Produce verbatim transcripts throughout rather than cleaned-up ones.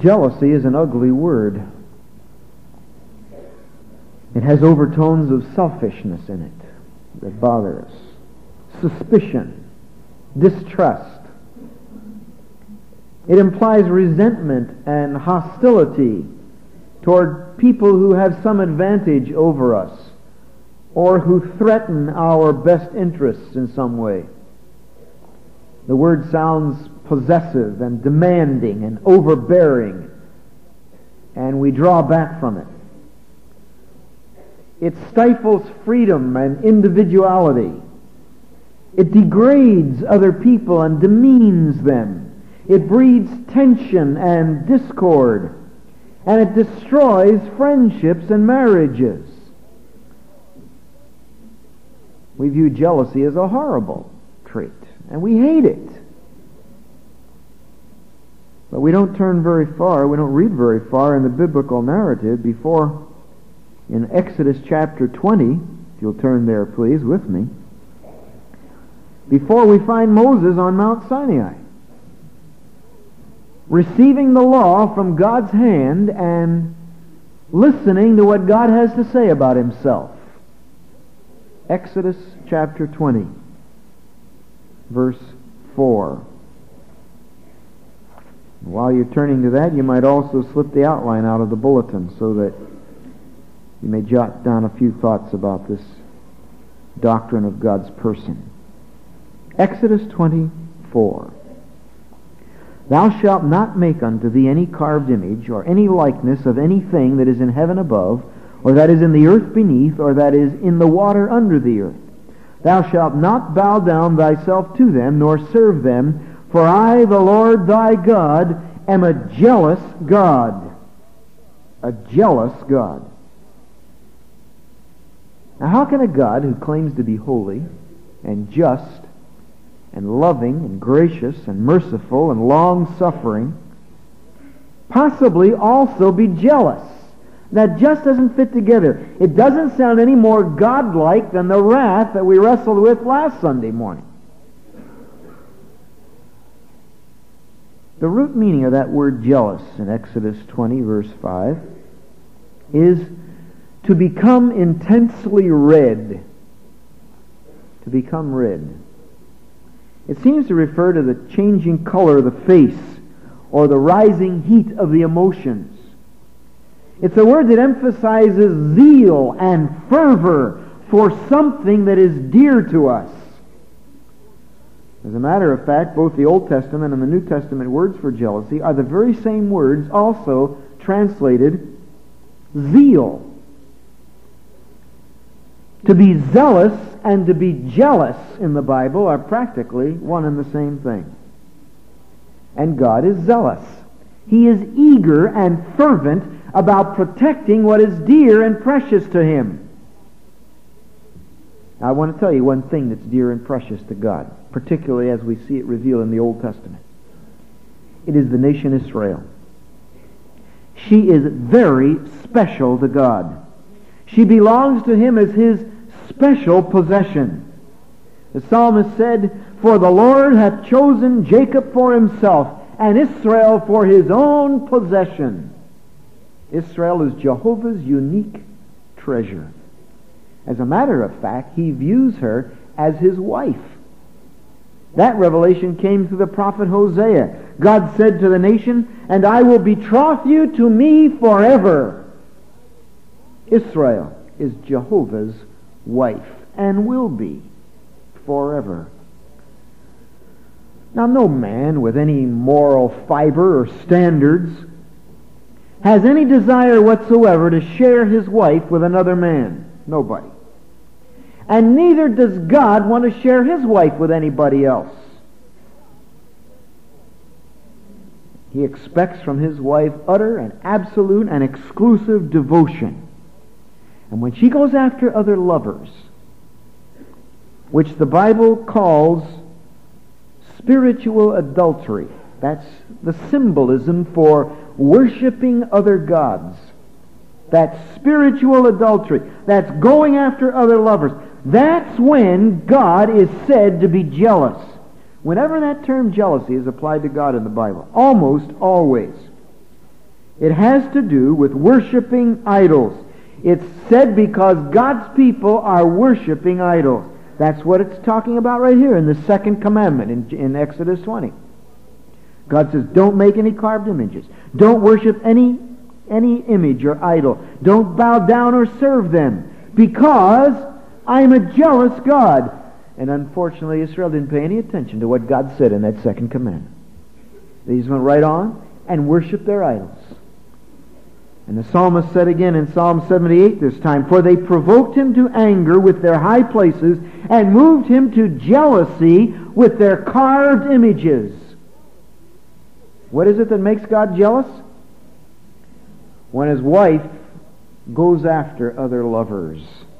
Jealousy is an ugly word. It has overtones of selfishness in it that bother us. Suspicion, distrust. It implies resentment and hostility toward people who have some advantage over us or who threaten our best interests in some way. The word sounds possessive and demanding and overbearing, and we draw back from it. It stifles freedom and individuality. It degrades other people and demeans them. It breeds tension and discord, and it destroys friendships and marriages. We view jealousy as a horrible trait, and we hate it. But we don't turn very far, we don't read very far in the biblical narrative before, in Exodus chapter twenty, if you'll turn there please with me, before we find Moses on Mount Sinai, receiving the law from God's hand and listening to what God has to say about himself. Exodus chapter twenty, verse four. While you're turning to that, you might also slip the outline out of the bulletin so that you may jot down a few thoughts about this doctrine of God's person. Exodus twenty-four. Thou shalt not make unto thee any carved image, or any likeness of anything that is in heaven above, or that is in the earth beneath, or that is in the water under the earth. Thou shalt not bow down thyself to them, nor serve them, for I, the Lord thy God, am a jealous God. A jealous God. Now how can a God who claims to be holy and just and loving and gracious and merciful and long-suffering possibly also be jealous? That just doesn't fit together. It doesn't sound any more godlike than the wrath that we wrestled with last Sunday morning. The root meaning of that word jealous in Exodus twenty, verse five, is to become intensely red. To become red. It seems to refer to the changing color of the face or the rising heat of the emotions. It's a word that emphasizes zeal and fervor for something that is dear to us. As a matter of fact, both the Old Testament and the New Testament words for jealousy are the very same words also translated zeal. To be zealous and to be jealous in the Bible are practically one and the same thing. And God is zealous. He is eager and fervent about protecting what is dear and precious to Him. Now, I want to tell you one thing that's dear and precious to God, particularly as we see it revealed in the Old Testament. It is the nation Israel. She is very special to God. She belongs to Him as His special possession. The psalmist said, "For the Lord hath chosen Jacob for Himself, and Israel for His own possession." Israel is Jehovah's unique treasure. As a matter of fact, He views her as His wife. That revelation came through the prophet Hosea. God said to the nation, "And I will betroth you to me forever." Israel is Jehovah's wife and will be forever. Now, no man with any moral fiber or standards has any desire whatsoever to share his wife with another man. Nobody. And neither does God want to share His wife with anybody else. He expects from His wife utter and absolute and exclusive devotion. And when she goes after other lovers, which the Bible calls spiritual adultery, that's the symbolism for worshiping other gods. That's spiritual adultery. That's going after other lovers. That's when God is said to be jealous. Whenever that term jealousy is applied to God in the Bible, almost always, It has to do with worshiping idols. It's said because God's people are worshiping idols. That's what it's talking about right here in the second commandment in, in Exodus twenty. God says, don't make any carved images. Don't worship any, any image or idol. Don't bow down or serve them, because I'm a jealous God. And unfortunately, Israel didn't pay any attention to what God said in that second commandment. They just went right on and worshiped their idols. And the psalmist said again in Psalm seventy-eight this time, for they provoked him to anger with their high places and moved him to jealousy with their carved images. What is it that makes God jealous? When his wife goes after other lovers.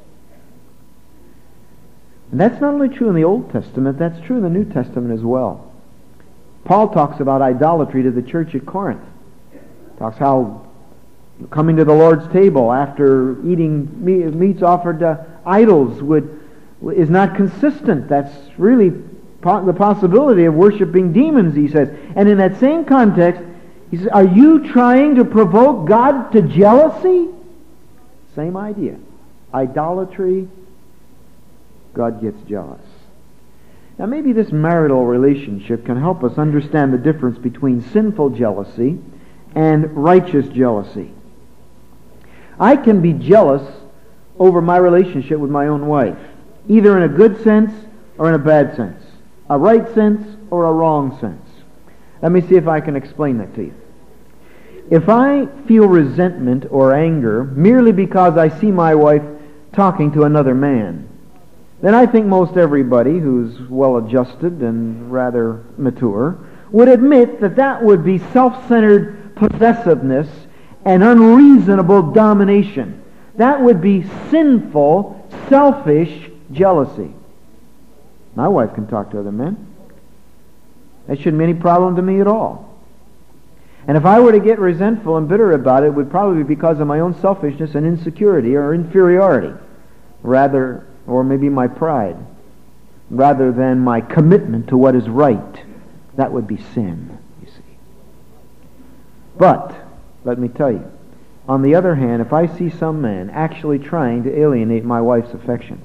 And that's not only true in the Old Testament, that's true in the New Testament as well. Paul talks about idolatry to the church at Corinth. Talks how coming to the Lord's table after eating meats offered to idols would is not consistent. That's really po- the possibility of worshiping demons, he says. And in that same context, he says, are you trying to provoke God to jealousy? Same idea. Idolatry, God gets jealous. Now maybe this marital relationship can help us understand the difference between sinful jealousy and righteous jealousy. I can be jealous over my relationship with my own wife, either in a good sense or in a bad sense, a right sense or a wrong sense. Let me see if I can explain that to you. If I feel resentment or anger merely because I see my wife talking to another man, then I think most everybody who's well-adjusted and rather mature would admit that that would be self-centered possessiveness and unreasonable domination. That would be sinful, selfish jealousy. My wife can talk to other men. That shouldn't be any problem to me at all. And if I were to get resentful and bitter about it, it would probably be because of my own selfishness and insecurity or inferiority, rather, or maybe my pride, rather than my commitment to what is right. That would be sin, you see. But let me tell you, on the other hand, if I see some man actually trying to alienate my wife's affections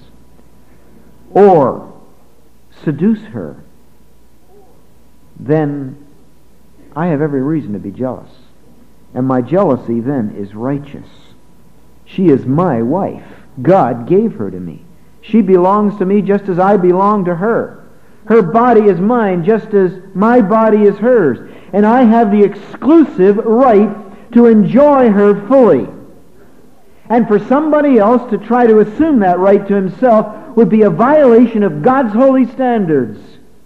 or seduce her, then I have every reason to be jealous. And my jealousy then is righteous. She is my wife. God gave her to me. She belongs to me just as I belong to her. Her body is mine just as my body is hers. And I have the exclusive right to enjoy her fully. And for somebody else to try to assume that right to himself would be a violation of God's holy standards.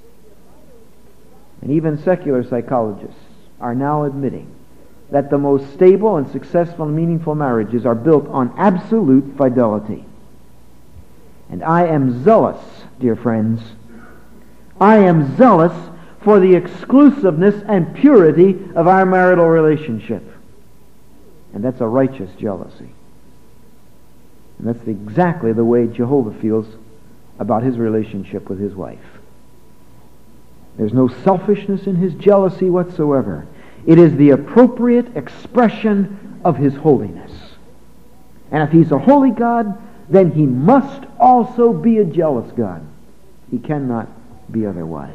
And even secular psychologists are now admitting that the most stable and successful and meaningful marriages are built on absolute fidelity. And I am zealous, dear friends, I am zealous for the exclusiveness and purity of our marital relationship. And that's a righteous jealousy. And that's exactly the way Jehovah feels about his relationship with his wife. There's no selfishness in his jealousy whatsoever. It is the appropriate expression of his holiness. And if he's a holy God, then he must also be a jealous God. He cannot be otherwise.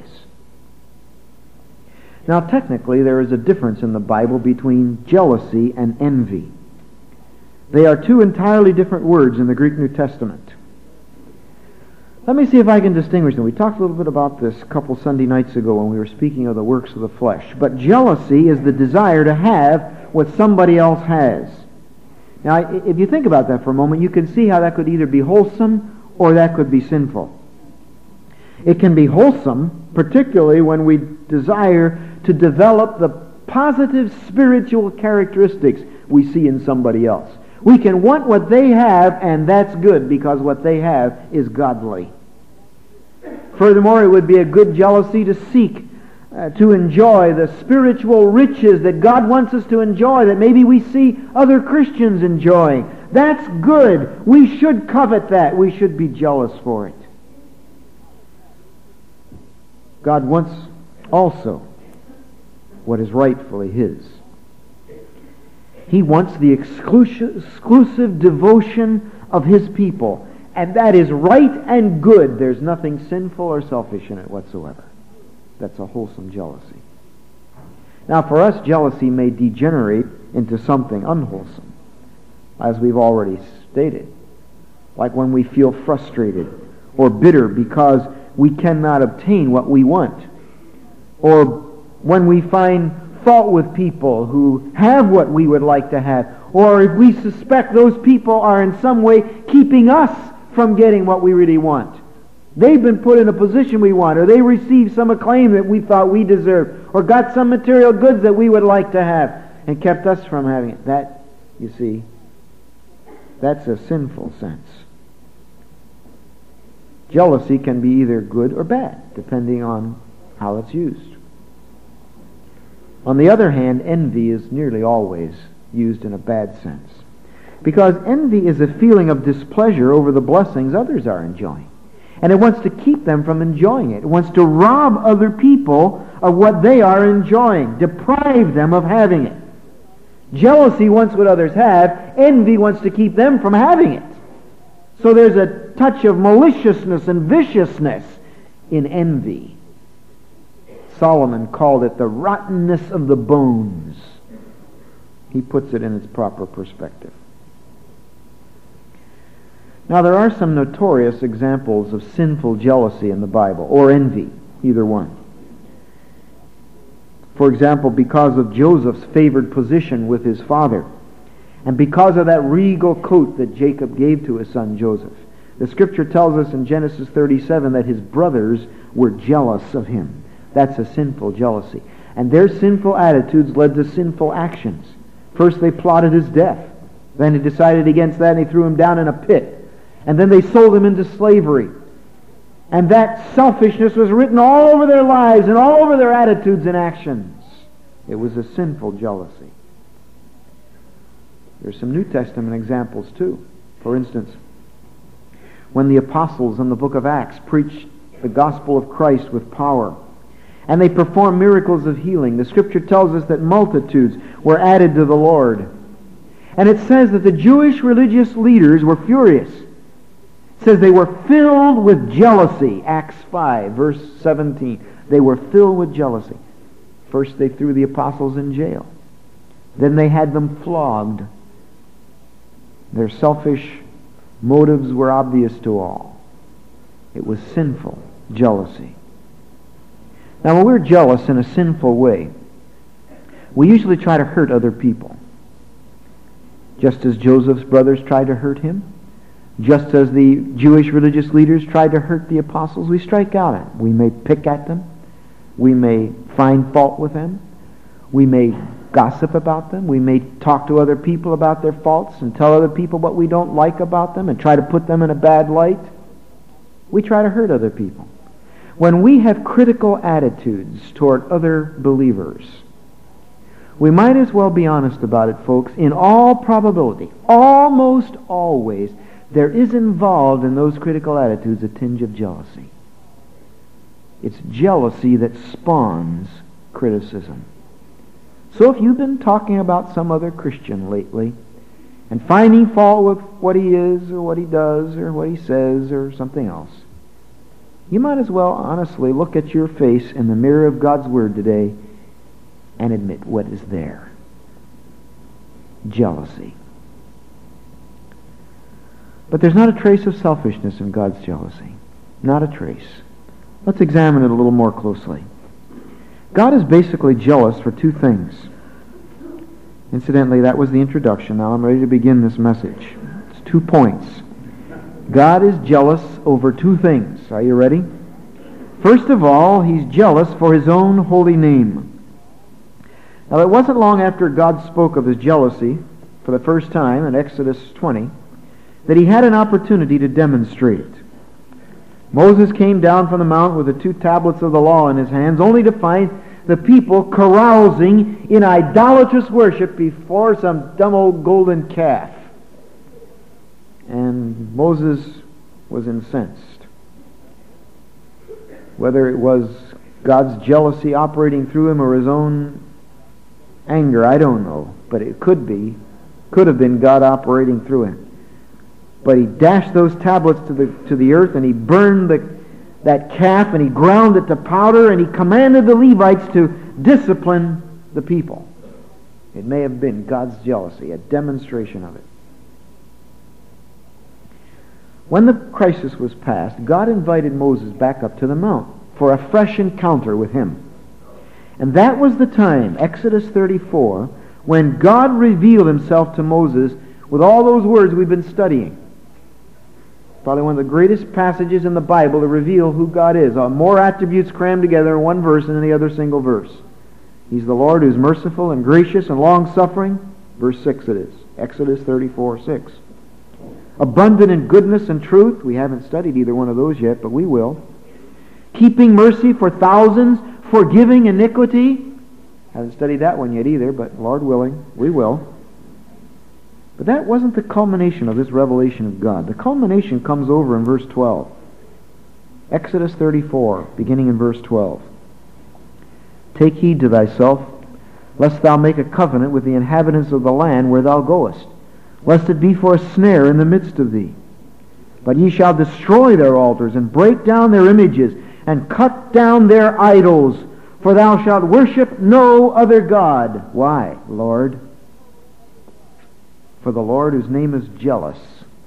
Now, technically, there is a difference in the Bible between jealousy and envy. They are two entirely different words in the Greek New Testament. Let me see if I can distinguish them. We talked a little bit about this a couple Sunday nights ago when we were speaking of the works of the flesh. But jealousy is the desire to have what somebody else has. Now, if you think about that for a moment, you can see how that could either be wholesome or that could be sinful. It can be wholesome, particularly when we desire to develop the positive spiritual characteristics we see in somebody else. We can want what they have, and that's good because what they have is godly. Furthermore, it would be a good jealousy to seek uh, to enjoy the spiritual riches that God wants us to enjoy, that maybe we see other Christians enjoying. That's good. We should covet that. We should be jealous for it. God wants also what is rightfully his. He wants the exclusive, exclusive devotion of His people. And that is right and good. There's nothing sinful or selfish in it whatsoever. That's a wholesome jealousy. Now for us, jealousy may degenerate into something unwholesome, as we've already stated. Like when we feel frustrated or bitter because we cannot obtain what we want. Or when we find fault with people who have what we would like to have. Or if we suspect those people are in some way keeping us from getting what we really want. They've been put in a position we want, or they received some acclaim that we thought we deserved, or got some material goods that we would like to have, and kept us from having it. That, you see, that's a sinful sense. Jealousy can be either good or bad, depending on how it's used. On the other hand, envy is nearly always used in a bad sense. Because envy is a feeling of displeasure over the blessings others are enjoying. And it wants to keep them from enjoying it. It wants to rob other people of what they are enjoying, deprive them of having it. Jealousy wants what others have. Envy wants to keep them from having it. So there's a touch of maliciousness and viciousness in envy. Solomon called it the rottenness of the bones. He puts it in its proper perspective. Now there are some notorious examples of sinful jealousy in the Bible, or envy, either one. For example, because of Joseph's favored position with his father, and because of that regal coat that Jacob gave to his son Joseph, the Scripture tells us in Genesis thirty-seven that his brothers were jealous of him. That's a sinful jealousy. And their sinful attitudes led to sinful actions. First they plotted his death. Then they decided against that and they threw him down in a pit. And then they sold him into slavery. And that selfishness was written all over their lives and all over their attitudes and actions. It was a sinful jealousy. There's some New Testament examples too. For instance, when the apostles in the book of Acts preached the gospel of Christ with power, and they performed miracles of healing, the Scripture tells us that multitudes were added to the Lord. And it says that the Jewish religious leaders were furious. It says they were filled with jealousy. Acts five, verse seventeen. They were filled with jealousy. First they threw the apostles in jail. Then they had them flogged. Their selfish motives were obvious to all. It was sinful jealousy. Now when we're jealous in a sinful way, we usually try to hurt other people. Just as Joseph's brothers tried to hurt him, just as the Jewish religious leaders tried to hurt the apostles, we strike out at them. We may pick at them. We may find fault with them. We may gossip about them. We may talk to other people about their faults and tell other people what we don't like about them and try to put them in a bad light. We try to hurt other people. When we have critical attitudes toward other believers, we might as well be honest about it, folks. In all probability, almost always, there is involved in those critical attitudes a tinge of jealousy. It's jealousy that spawns criticism. So if you've been talking about some other Christian lately and finding fault with what he is or what he does or what he says or something else, you might as well honestly look at your face in the mirror of God's Word today and admit what is there. Jealousy. But there's not a trace of selfishness in God's jealousy. Not a trace. Let's examine it a little more closely. God is basically jealous for two things. Incidentally, that was the introduction. Now I'm ready to begin this message. It's two points. God is jealous over two things. Are you ready? First of all, He's jealous for His own holy name. Now it wasn't long after God spoke of His jealousy for the first time in Exodus twenty that He had an opportunity to demonstrate it. Moses came down from the mount with the two tablets of the law in his hands, only to find the people carousing in idolatrous worship before some dumb old golden calf. And Moses was incensed. Whether it was God's jealousy operating through him or his own anger, I don't know, but it could be, could have been God operating through him. But he dashed those tablets to the to the earth, and he burned the, that calf, and he ground it to powder, and he commanded the Levites to discipline the people. It may have been God's jealousy, a demonstration of it. When the crisis was past, God invited Moses back up to the mount for a fresh encounter with him. And that was the time, Exodus thirty-four, when God revealed himself to Moses with all those words we've been studying. Probably one of the greatest passages in the Bible to reveal who God is. Uh, more attributes crammed together in one verse than any other single verse. He's the Lord who's merciful and gracious and long-suffering. Verse six it is. Exodus thirty-four, six. Abundant in goodness and truth. We haven't studied either one of those yet, but we will. Keeping mercy for thousands. Forgiving iniquity. Haven't studied that one yet either, but Lord willing, we will. But that wasn't the culmination of this revelation of God. The culmination comes over in verse twelve. Exodus thirty-four, beginning in verse twelve. Take heed to thyself, lest thou make a covenant with the inhabitants of the land where thou goest, lest it be for a snare in the midst of thee. But ye shall destroy their altars, and break down their images, and cut down their idols, for thou shalt worship no other God. Why, Lord? For the Lord, whose name is jealous,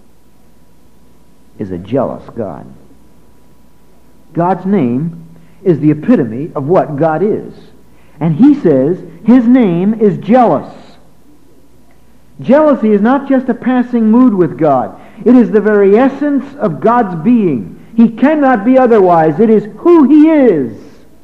is a jealous God. God's name is the epitome of what God is. And he says his name is jealous. Jealousy is not just a passing mood with God. It is the very essence of God's being. He cannot be otherwise. It is who he is.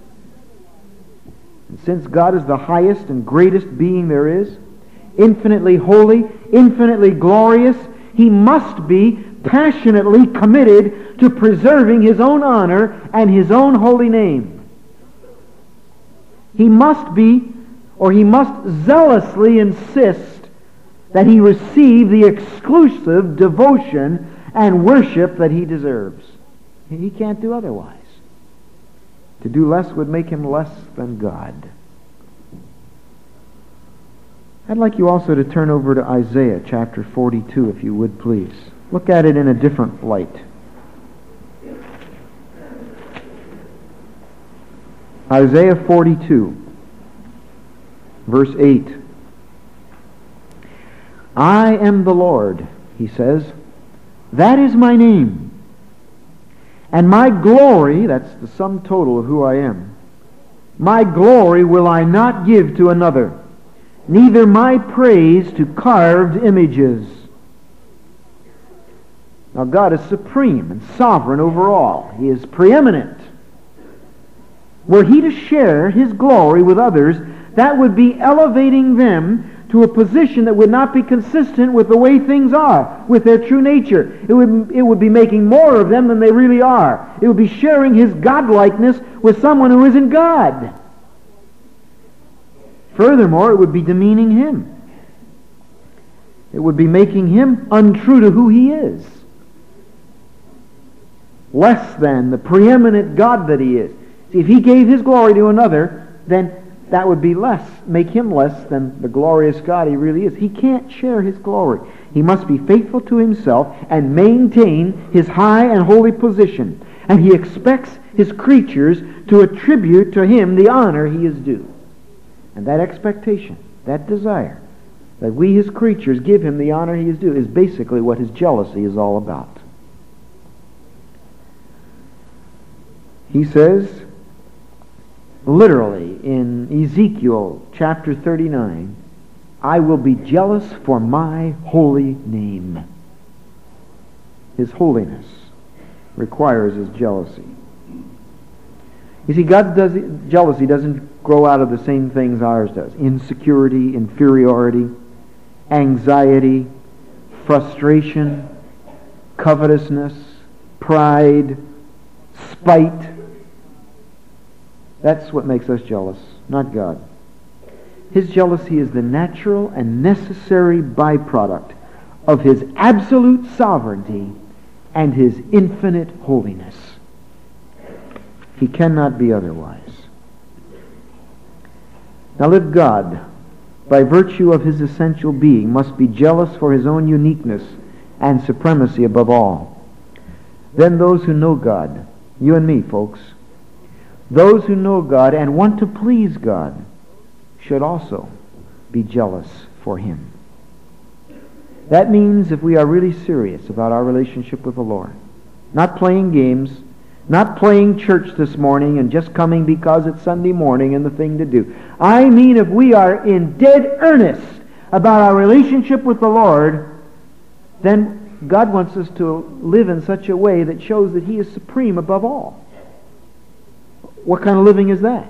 And since God is the highest and greatest being there is, infinitely holy, infinitely glorious, he must be passionately committed to preserving his own honor and his own holy name. He must be, or he must zealously insist that he receive the exclusive devotion and worship that he deserves. He can't do otherwise. To do less would make him less than God. I'd like you also to turn over to Isaiah chapter forty-two, if you would, please. Look at it in a different light. Isaiah forty-two, verse eight. I am the Lord, he says. That is my name. And my glory, that's the sum total of who I am, my glory will I not give to another, neither my praise to carved images. Now God is supreme and sovereign over all. He is preeminent. Were he to share his glory with others, that would be elevating them to a position that would not be consistent with the way things are, with their true nature. It would, it would be making more of them than they really are. It would be sharing his godlikeness with someone who isn't God. Furthermore, it would be demeaning him. It would be making him untrue to who he is. Less than the preeminent God that he is. See, if he gave his glory to another, then that would be less, make him less than the glorious God he really is. He can't share his glory. He must be faithful to himself and maintain his high and holy position. And he expects his creatures to attribute to him the honor he is due. And that expectation, that desire, that we his creatures give him the honor he is due, is basically what his jealousy is all about. He says, literally in Ezekiel chapter thirty-nine, I will be jealous for my holy name. His holiness requires his jealousy. You see, God's does, jealousy doesn't grow out of the same things ours does. Insecurity, inferiority, anxiety, frustration, covetousness, pride, spite. That's what makes us jealous, not God. His jealousy is the natural and necessary byproduct of his absolute sovereignty and his infinite holiness. He cannot be otherwise. Now let God by virtue of his essential being, must be jealous for his own uniqueness and supremacy above all. Then those who know God, you and me, folks, those who know God and want to please God should also be jealous for him. That means if we are really serious about our relationship with the Lord, not playing games, not playing church this morning and just coming because it's Sunday morning and the thing to do. I mean if we are in dead earnest about our relationship with the Lord, then God wants us to live in such a way that shows that he is supreme above all. What kind of living is that?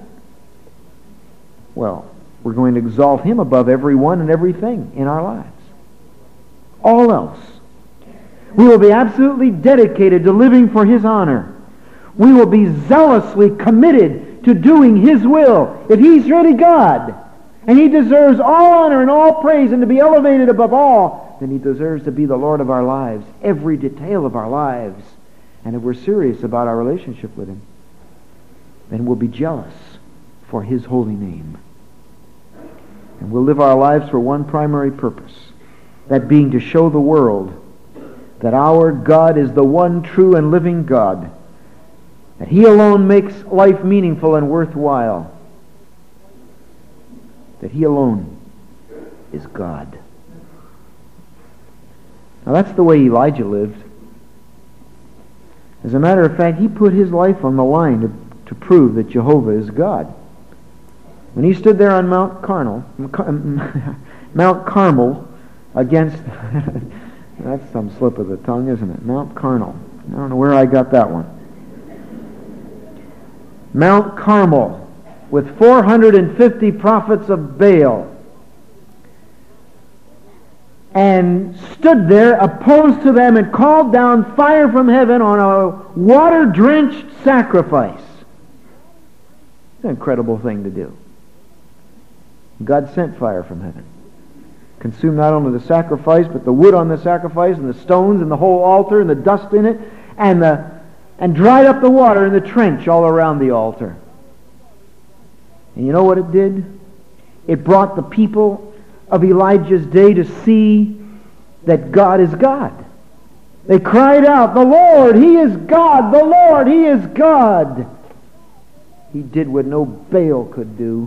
Well, we're going to exalt him above everyone and everything in our lives. All else. We will be absolutely dedicated to living for his honor. We will be zealously committed to doing his will. If he's really God, and he deserves all honor and all praise and to be elevated above all, then he deserves to be the Lord of our lives, every detail of our lives. And if we're serious about our relationship with him, then we'll be jealous for his holy name. And we'll live our lives for one primary purpose, that being to show the world that our God is the one true and living God, that he alone makes life meaningful and worthwhile, that he alone is God. Now that's the way Elijah lived. As a matter of fact, he put his life on the line to, to prove that Jehovah is God. When he stood there on Mount Carmel, Mount Carmel, against, that's some slip of the tongue, isn't it? Mount Carmel. I don't know where I got that one. Mount Carmel, with four hundred fifty prophets of Baal, and stood there opposed to them and called down fire from heaven on a water-drenched sacrifice. It's an incredible thing to do. God sent fire from heaven. Consumed not only the sacrifice, but the wood on the sacrifice, and the stones, and the whole altar, and the dust in it, and the and dried up the water in the trench all around the altar. And you know what it did? It brought the people of Elijah's day to see that God is God. They cried out, "The Lord, he is God! The Lord, he is God!" He did what no Baal could do.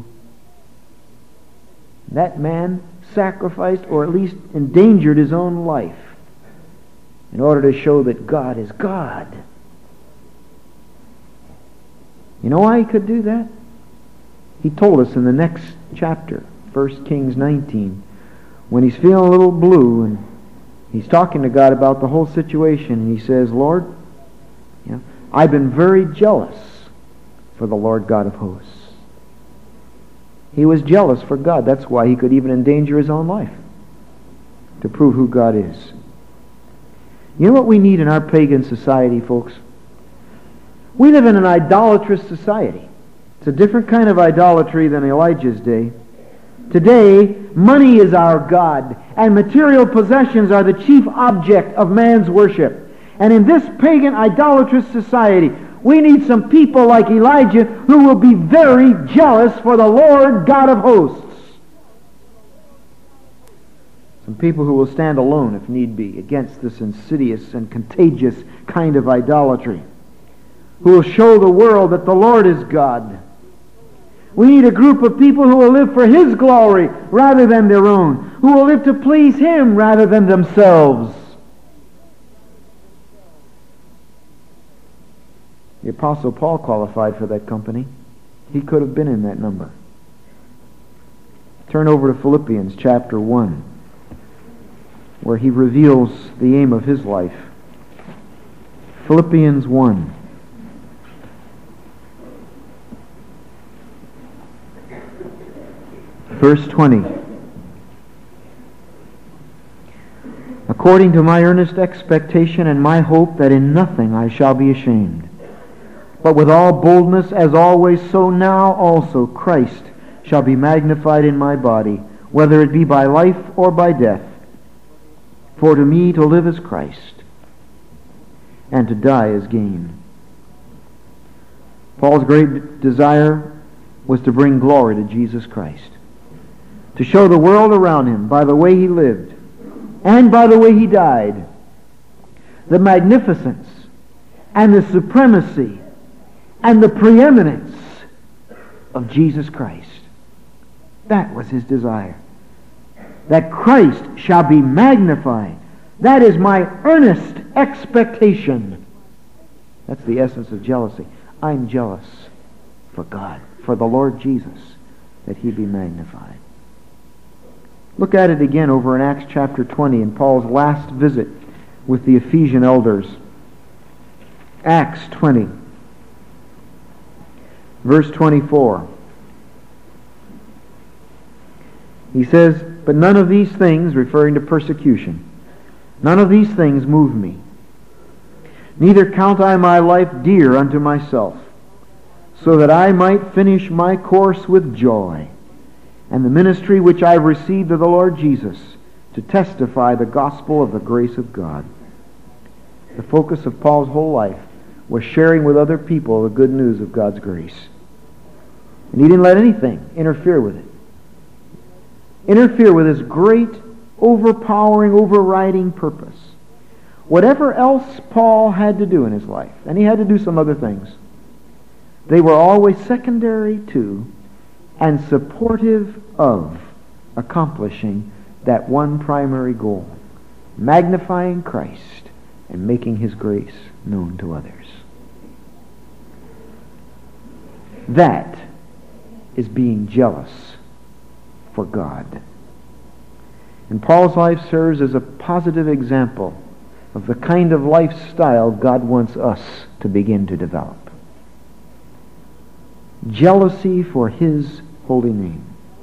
That man sacrificed, or at least endangered, his own life in order to show that God is God. You know why he could do that? He told us in the next chapter, First Kings nineteen, when he's feeling a little blue and he's talking to God about the whole situation, and he says, "Lord, you know, I've been very jealous for the Lord God of hosts." He was jealous for God. That's why he could even endanger his own life to prove who God is. You know what we need in our pagan society, folks? We live in an idolatrous society. It's a different kind of idolatry than Elijah's day. Today, money is our God, and material possessions are the chief object of man's worship. And in this pagan idolatrous society, we need some people like Elijah who will be very jealous for the Lord God of hosts. Some people who will stand alone, if need be, against this insidious and contagious kind of idolatry, who will show the world that the Lord is God. We need a group of people who will live for his glory rather than their own, who will live to please him rather than themselves. The Apostle Paul qualified for that company. He could have been in that number. Turn over to Philippians chapter one, where he reveals the aim of his life. Philippians one. Verse twenty. According to my earnest expectation and my hope that in nothing I shall be ashamed, but with all boldness as always, so now also Christ shall be magnified in my body, whether it be by life or by death. For to me to live is Christ, and to die is gain. Paul's great desire was to bring glory to Jesus Christ. to show the world around him by the way he lived and by the way he died the magnificence and the supremacy and the preeminence of Jesus Christ. That was his desire. That Christ shall be magnified. That is my earnest expectation. That's the essence of jealousy. I'm jealous for God, for the Lord Jesus, that he be magnified. Look at it again over in Acts chapter twenty in Paul's last visit with the Ephesian elders. Acts twenty, verse twenty-four. He says, "But none of these things," referring to persecution, "none of these things move me. Neither count I my life dear unto myself, so that I might finish my course with joy, and the ministry which I have received of the Lord Jesus, to testify the gospel of the grace of God." The focus of Paul's whole life was sharing with other people the good news of God's grace. And he didn't let anything interfere with it. Interfere with his great, overpowering, overriding purpose. Whatever else Paul had to do in his life, and he had to do some other things, they were always secondary to and supportive of accomplishing that one primary goal, magnifying Christ and making his grace known to others. That is being jealous for God. And Paul's life serves as a positive example of the kind of lifestyle God wants us to begin to develop. Jealousy for his holy name.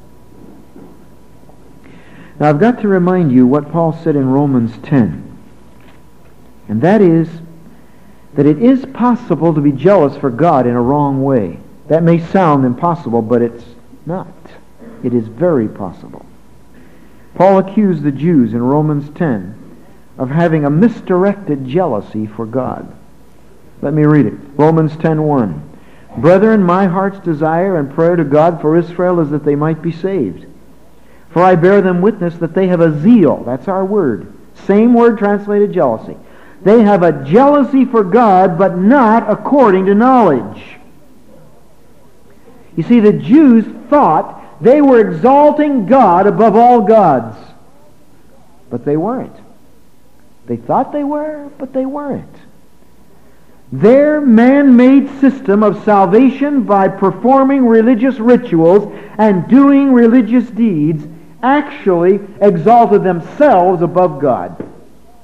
Now I've got to remind you what Paul said in Romans ten. And that is that it is possible to be jealous for God in a wrong way. That may sound impossible, but it's not. It is very possible. Paul accused the Jews in Romans ten of having a misdirected jealousy for God. Let me read it. Romans ten one. "Brethren, my heart's desire and prayer to God for Israel is that they might be saved. For I bear them witness that they have a zeal," that's our word, same word translated jealousy. "They have a jealousy for God, but not according to knowledge." You see, the Jews thought they were exalting God above all gods. But they weren't. They thought they were, but they weren't. Their man-made system of salvation by performing religious rituals and doing religious deeds actually exalted themselves above God. And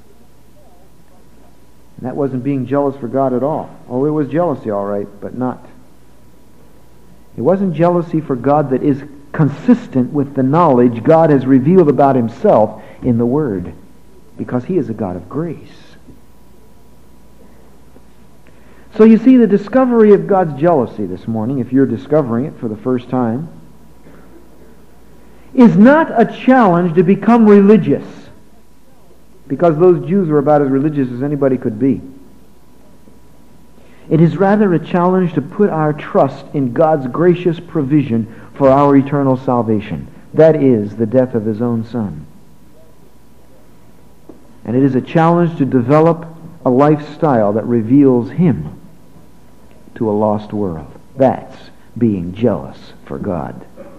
that wasn't being jealous for God at all. Oh, it was jealousy, all right, but not. It wasn't jealousy for God that is consistent with the knowledge God has revealed about himself in the Word, because he is a God of grace. So you see, the discovery of God's jealousy this morning, if you're discovering it for the first time, is not a challenge to become religious, because those Jews were about as religious as anybody could be. It is rather a challenge to put our trust in God's gracious provision for our eternal salvation. That is the death of his own Son. And it is a challenge to develop a lifestyle that reveals him to a lost world. That's being jealous for God.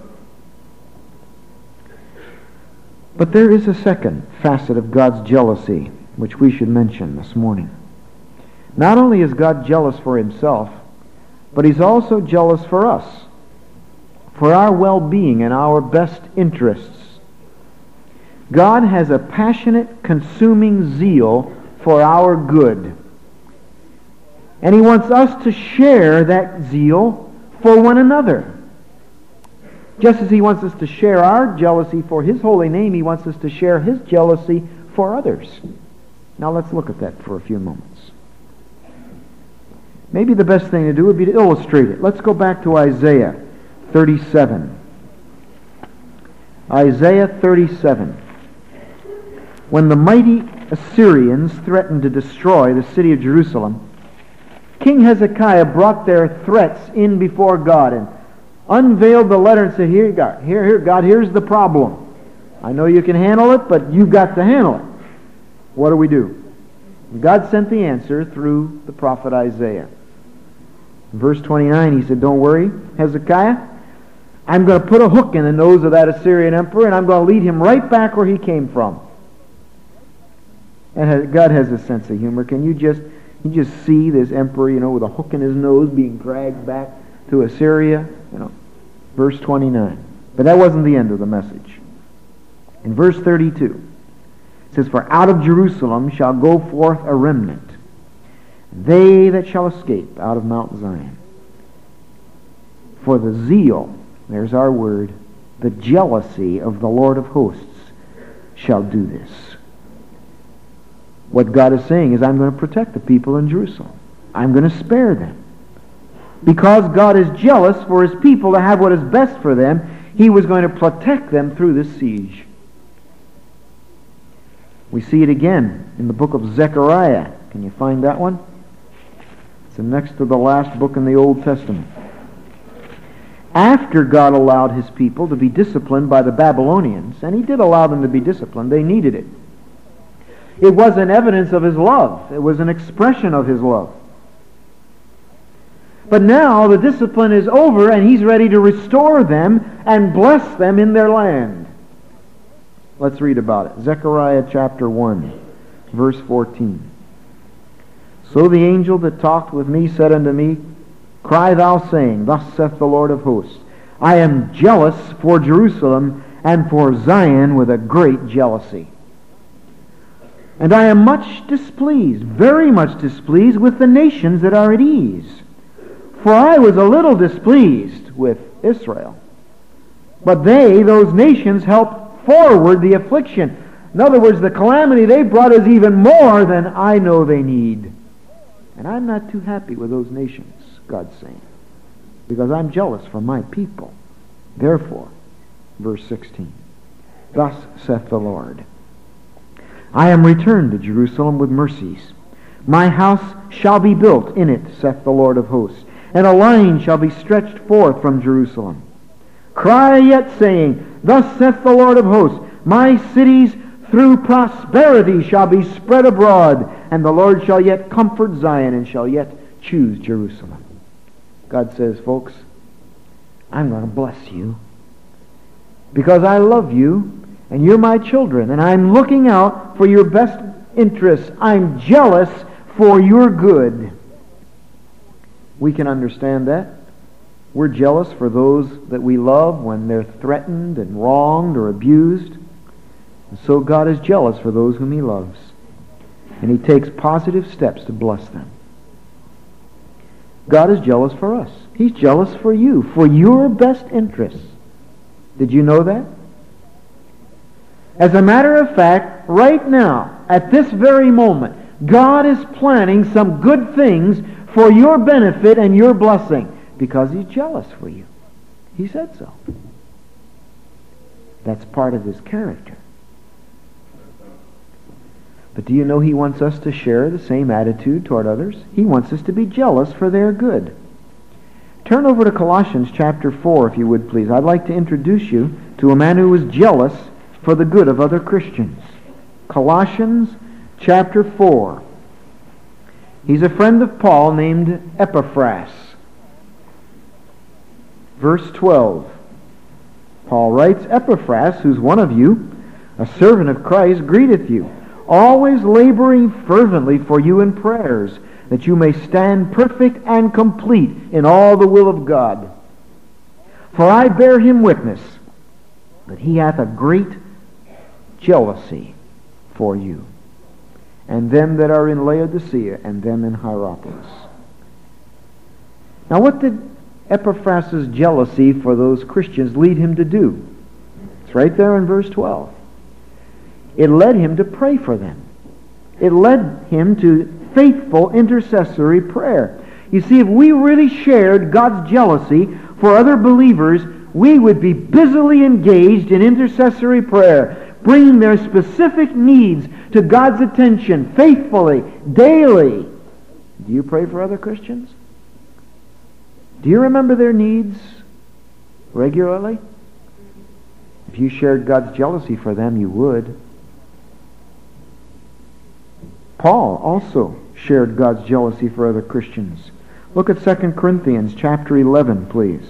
But there is a second facet of God's jealousy which we should mention this morning. Not only is God jealous for himself, but he's also jealous for us, for our well-being and our best interests. God has a passionate, consuming zeal for our good. And he wants us to share that zeal for one another. Just as he wants us to share our jealousy for his holy name, he wants us to share his jealousy for others. Now let's look at that for a few moments. Maybe the best thing to do would be to illustrate it. Let's go back to Isaiah thirty-seven. Isaiah thirty-seven. When the mighty Assyrians threatened to destroy the city of Jerusalem, King Hezekiah brought their threats in before God, and unveiled the letter and said, here, God, here, here, God, here's the problem. I know you can handle it, but you've got to handle it. What do we do? God sent the answer through the prophet Isaiah. In verse twenty-nine, he said, don't worry, Hezekiah. I'm going to put a hook in the nose of that Assyrian emperor, and I'm going to lead him right back where he came from. And God has a sense of humor. Can you just you just see this emperor, you know, with a hook in his nose being dragged back to Assyria? You know, verse twenty-nine. But that wasn't the end of the message. In verse thirty-two, it says, for out of Jerusalem shall go forth a remnant, they that shall escape out of Mount Zion. For the zeal, there's our word, the jealousy of the Lord of hosts shall do this. What God is saying is, I'm going to protect the people in Jerusalem. I'm going to spare them. Because God is jealous for His people to have what is best for them, He was going to protect them through this siege. We see it again in the book of Zechariah. Can you find that one? It's the next to the last book in the Old Testament. After God allowed His people to be disciplined by the Babylonians, and He did allow them to be disciplined, they needed it. It was an evidence of His love. It was an expression of His love. But now the discipline is over and He's ready to restore them and bless them in their land. Let's read about it. Zechariah chapter one, verse fourteen. So the angel that talked with me said unto me, cry thou, saying, thus saith the Lord of hosts, I am jealous for Jerusalem and for Zion with a great jealousy. And I am much displeased, very much displeased with the nations that are at ease. For I was a little displeased with Israel. But they, those nations, helped forward the affliction. In other words, the calamity they brought is even more than I know they need. And I'm not too happy with those nations, God's saying, because I'm jealous for my people. Therefore, verse sixteen, thus saith the Lord, I am returned to Jerusalem with mercies. My house shall be built in it, saith the Lord of hosts, and a line shall be stretched forth from Jerusalem. Cry yet, saying, thus saith the Lord of hosts, my cities through prosperity shall be spread abroad, and the Lord shall yet comfort Zion, and shall yet choose Jerusalem. God says, folks, I'm going to bless you, because I love you, and you're my children, and I'm looking out for your best interests. I'm jealous for your good. We can understand that. We're jealous for those that we love when they're threatened and wronged or abused. And so God is jealous for those whom He loves. And He takes positive steps to bless them. God is jealous for us. He's jealous for you, for your best interests. Did you know that? As a matter of fact, right now, at this very moment, God is planning some good things for your benefit and your blessing because He's jealous for you. He said so. That's part of His character. But do you know He wants us to share the same attitude toward others? He wants us to be jealous for their good. Turn over to Colossians chapter four, if you would please. I'd like to introduce you to a man who was jealous for the good of other Christians. Colossians chapter four. He's a friend of Paul named Epaphras. Verse twelve. Paul writes, Epaphras, who's one of you, a servant of Christ, greeteth you, always laboring fervently for you in prayers, that you may stand perfect and complete in all the will of God. For I bear him witness that he hath a great jealousy for you, and them that are in Laodicea, and them in Hierapolis. Now what did Epaphras' jealousy for those Christians lead him to do? It's right there in verse twelve. It led him to pray for them. It led him to faithful intercessory prayer. You see, if we really shared God's jealousy for other believers, we would be busily engaged in intercessory prayer, bringing their specific needs to God's attention faithfully, daily. Do you pray for other Christians? Do you remember their needs? regularly? If you shared God's jealousy for them, you would. Paul also shared God's jealousy for other Christians. Look at Second Corinthians chapter eleven, please.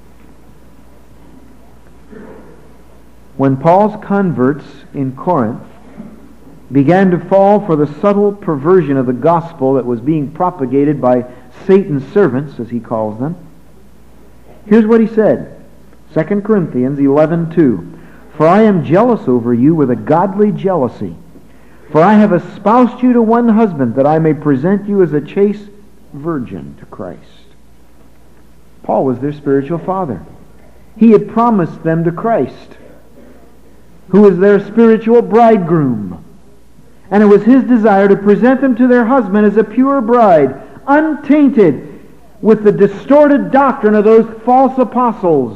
When Paul's converts in Corinth began to fall for the subtle perversion of the gospel that was being propagated by Satan's servants, as he calls them, here's what he said. Second Corinthians eleven two. For I am jealous over you with a godly jealousy. For I have espoused you to one husband, that I may present you as a chaste virgin to Christ. Paul was their spiritual father. He had promised them to Christ, who is their spiritual bridegroom. And it was his desire to present them to their husband as a pure bride, untainted with the distorted doctrine of those false apostles.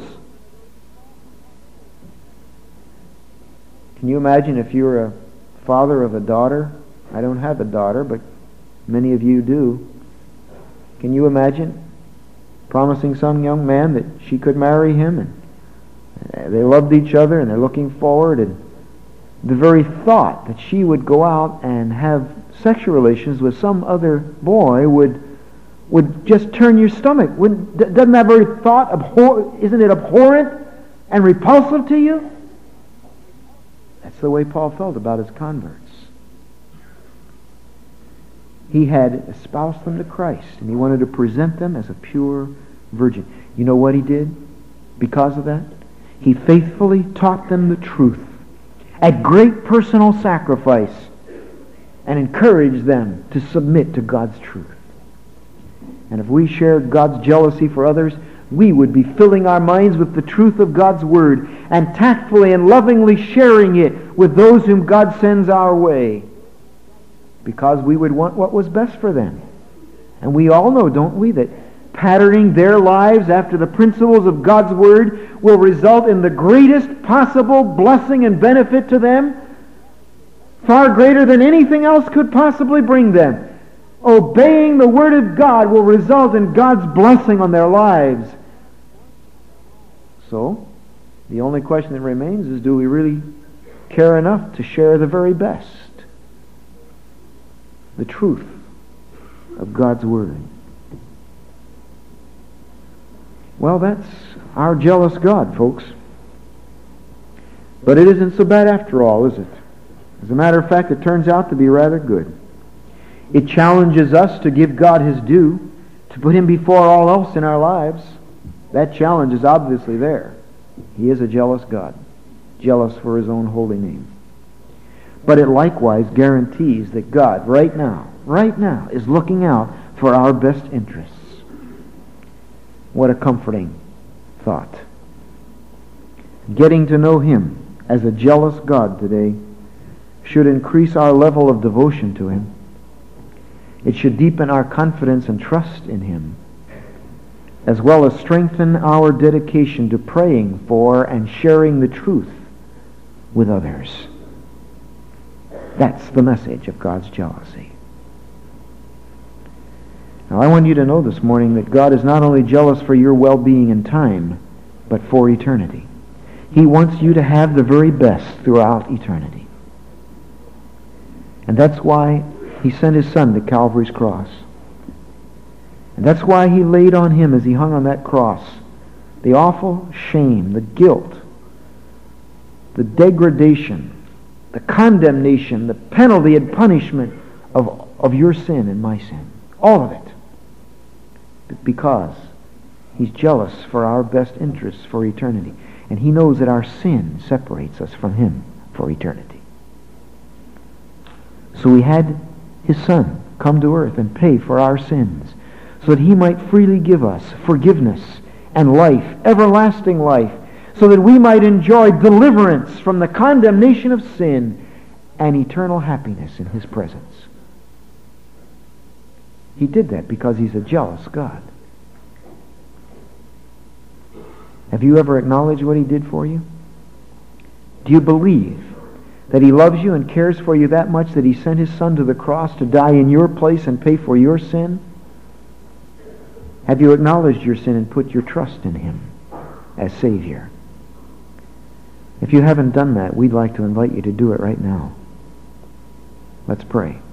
Can you imagine if you were a father of a daughter? I don't have a daughter, but many of you do. Can you imagine promising some young man that she could marry him, and they loved each other and they're looking forward, and the very thought that she would go out and have sexual relations with some other boy would would just turn your stomach? Wouldn't, doesn't that very thought abhor, isn't it abhorrent and repulsive to you? That's the way Paul felt about his converts. He had espoused them to Christ, and he wanted to present them as a pure virgin. You know what he did because of that? He faithfully taught them the truth at great personal sacrifice and encouraged them to submit to God's truth. And if we shared God's jealousy for others, we would be filling our minds with the truth of God's Word and tactfully and lovingly sharing it with those whom God sends our way, because we would want what was best for them. And we all know, don't we, that patterning their lives after the principles of God's Word will result in the greatest possible blessing and benefit to them, far greater than anything else could possibly bring them. Obeying the Word of God will result in God's blessing on their lives. So, the only question that remains is, do we really care enough to share the very best? The truth of God's Word. Well, that's our jealous God, folks. But it isn't so bad after all, is it? As a matter of fact, it turns out to be rather good. It challenges us to give God His due, to put Him before all else in our lives. That challenge is obviously there. He is a jealous God, jealous for His own holy name. But it likewise guarantees that God, right now, right now, is looking out for our best interests. What a comforting thought. Getting to know Him as a jealous God today should increase our level of devotion to Him. It should deepen our confidence and trust in Him, as well as strengthen our dedication to praying for and sharing the truth with others. That's the message of God's jealousy. Now, I want you to know this morning that God is not only jealous for your well-being in time, but for eternity. He wants you to have the very best throughout eternity. And that's why He sent His Son to Calvary's cross. And that's why He laid on Him, as He hung on that cross, the awful shame, the guilt, the degradation, the condemnation, the penalty and punishment of, of your sin and my sin. All of it. Because He's jealous for our best interests for eternity. And He knows that our sin separates us from Him for eternity. So He had His Son come to earth and pay for our sins, so that He might freely give us forgiveness and life, everlasting life, so that we might enjoy deliverance from the condemnation of sin and eternal happiness in His presence. He did that because He's a jealous God. Have you ever acknowledged what He did for you? Do you believe that He loves you and cares for you that much that He sent His Son to the cross to die in your place and pay for your sin? Have you acknowledged your sin and put your trust in Him? as Savior. If you haven't done that, we'd like to invite you to do it right now. Let's pray.